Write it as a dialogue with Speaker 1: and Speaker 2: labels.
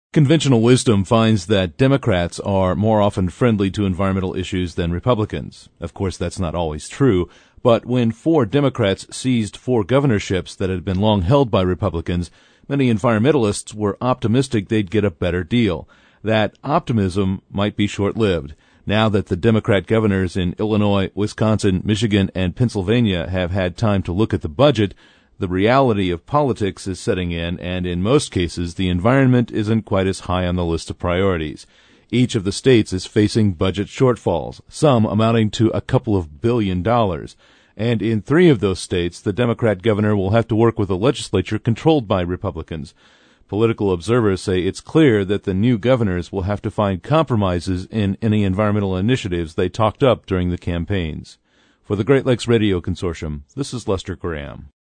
Speaker 1: Conventional wisdom finds that Democrats are more often friendly to environmental issues than Republicans. Of course, that's not always true, but when 4 Democrats seized 4 governorships that had been long held by Republicans, many environmentalists were optimistic they'd get a better deal. That optimism might be short-lived. Now that the Democrat governors in Illinois, Wisconsin, Michigan, and Pennsylvania have had time to look at the budget, the reality of politics is setting in, and in most cases, the environment isn't quite as high on the list of priorities. Each of the states is facing budget shortfalls, some amounting to a couple of $2 billion. And in 3 of those states, the Democrat governor will have to work with a legislature controlled by Republicans. Political observers say it's clear that the new governors will have to find compromises in any environmental initiatives they talked up during the campaigns. For the Great Lakes Radio Consortium, this is Lester Graham.